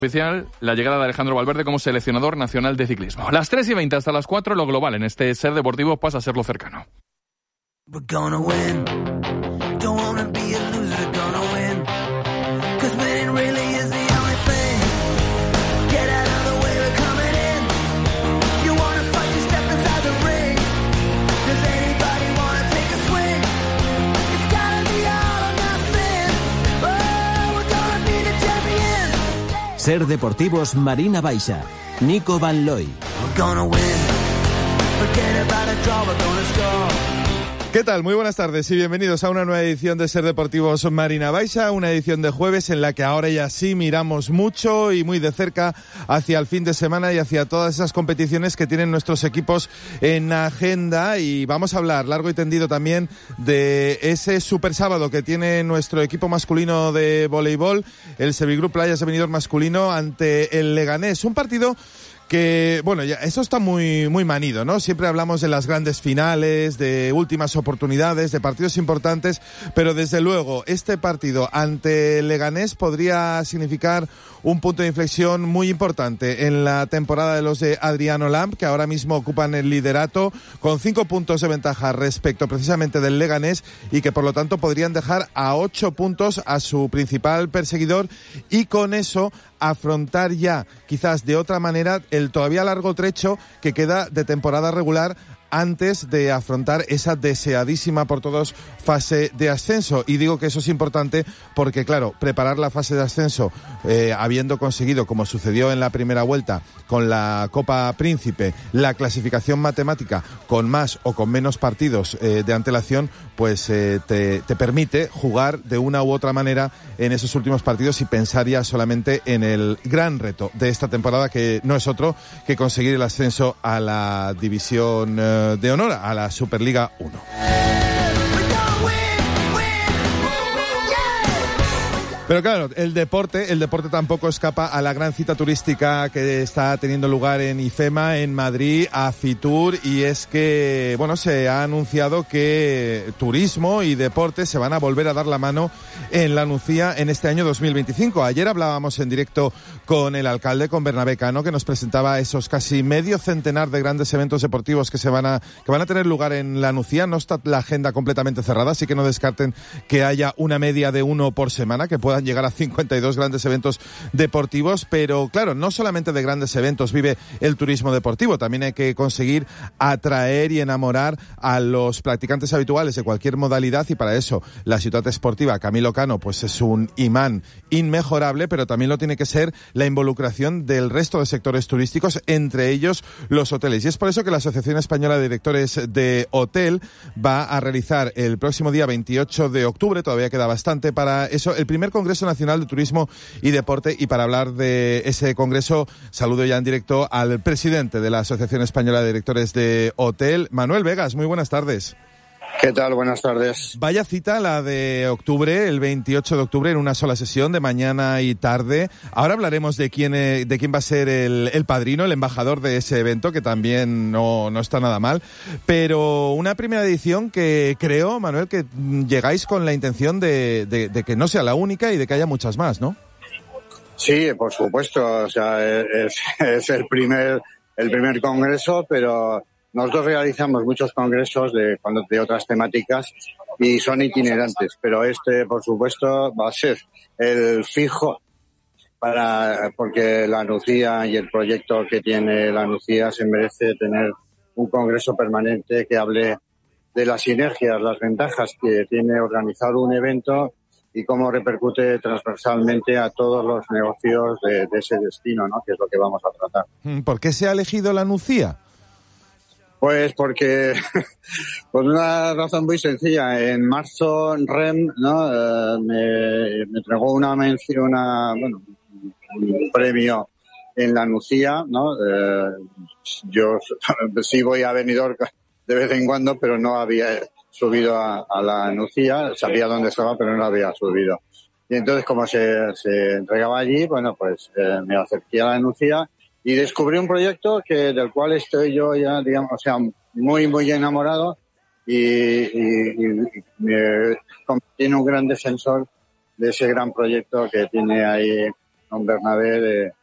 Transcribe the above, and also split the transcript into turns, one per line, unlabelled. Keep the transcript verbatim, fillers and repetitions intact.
Oficial la llegada de Alejandro Valverde como seleccionador nacional de ciclismo. A las tres y veinte hasta las cuatro, lo global en este Ser Deportivo pasa a ser lo cercano.
Ser Deportivos Marina Baixa, Nico Van Looy.
¿Qué tal? Muy buenas tardes y bienvenidos a una nueva edición de Ser Deportivos Marina Baixa, una edición de jueves en la que ahora ya sí miramos mucho y muy de cerca hacia el fin de semana y hacia todas esas competiciones que tienen nuestros equipos en agenda, y vamos a hablar largo y tendido también de ese super sábado que tiene nuestro equipo masculino de voleibol, el Sevigroup Playas de Benidorm masculino ante el Leganés, un partido que, bueno, ya eso está muy muy manido, ¿no? Siempre hablamos de las grandes finales, de últimas oportunidades, de partidos importantes, pero desde luego este partido ante el Leganés podría significar un punto de inflexión muy importante en la temporada de los de Adriano Lamp, que ahora mismo ocupan el liderato con cinco puntos de ventaja respecto precisamente del Leganés, y que por lo tanto podrían dejar a ocho puntos a su principal perseguidor, y con eso afrontar ya, quizás de otra manera, el todavía largo trecho que queda de temporada regular antes de afrontar esa deseadísima por todos fase de ascenso. Y digo que eso es importante porque, claro, preparar la fase de ascenso eh, habiendo conseguido, como sucedió en la primera vuelta con la Copa Príncipe, la clasificación matemática con más o con menos partidos eh, de antelación, pues eh, te, te permite jugar de una u otra manera en esos últimos partidos y pensar ya solamente en el gran reto de esta temporada, que no es otro que conseguir el ascenso a la división eh, de honor, a la Superliga uno. Pero claro, el deporte, el deporte tampoco escapa a la gran cita turística que está teniendo lugar en IFEMA, en Madrid, a Fitur, y es que, bueno, se ha anunciado que turismo y deporte se van a volver a dar la mano en la Nucía en este año dos mil veinticinco. Ayer hablábamos en directo con el alcalde, con Bernabé Cano, que nos presentaba esos casi medio centenar de grandes eventos deportivos que se van a, que van a tener lugar en la Nucía. No está la agenda completamente cerrada, así que no descarten que haya una media de uno por semana, que puedan llegar a cincuenta y dos grandes eventos deportivos, pero claro, no solamente de grandes eventos vive el turismo deportivo, también hay que conseguir atraer y enamorar a los practicantes habituales de cualquier modalidad, y para eso la ciudad esportiva Camilo Cano pues es un imán inmejorable, pero también lo tiene que ser la involucración del resto de sectores turísticos, entre ellos los hoteles, y es por eso que la Asociación Española de Directores de Hotel va a realizar el próximo día veintiocho de octubre, todavía queda bastante para eso, el primer congreso Nacional de Turismo y Deporte, y para hablar de ese congreso saludo ya en directo al presidente de la Asociación Española de Directores de Hotel, Manuel Vegas. Muy buenas tardes.
¿Qué tal? Buenas tardes.
Vaya cita la de octubre, el veintiocho de octubre, en una sola sesión de mañana y tarde. Ahora hablaremos de quién eh, de quién va a ser el, el padrino, el embajador de ese evento, que también no, no está nada mal. Pero una primera edición que creo, Manuel, que llegáis con la intención de, de, de que no sea la única y de que haya muchas más, ¿no?
Sí, por supuesto. O sea, es, es el primer el primer congreso, pero nosotros realizamos muchos congresos de, de otras temáticas y son itinerantes, pero este, por supuesto, va a ser el fijo, para porque la Nucía y el proyecto que tiene la Nucía se merece tener un congreso permanente que hable de las sinergias, las ventajas que tiene organizar un evento y cómo repercute transversalmente a todos los negocios de, de ese destino, ¿no? Que es lo que vamos a tratar.
¿Por qué se ha elegido la Nucía?
Pues porque, por una razón muy sencilla, en marzo REM, ¿no? Eh, me, me entregó una mención, una, bueno, un premio en la Nucía, ¿no? Eh, yo sí voy a Benidorm de vez en cuando, pero no había subido a, a la Nucía, sabía dónde estaba, pero no había subido. Y entonces, como se, se entregaba allí, bueno, pues eh, me acerqué a la Nucía y descubrí un proyecto que del cual estoy yo ya, digamos, o sea, muy, muy enamorado, y, y, y me convertí en un gran defensor de ese gran proyecto que tiene ahí un Bernabé de,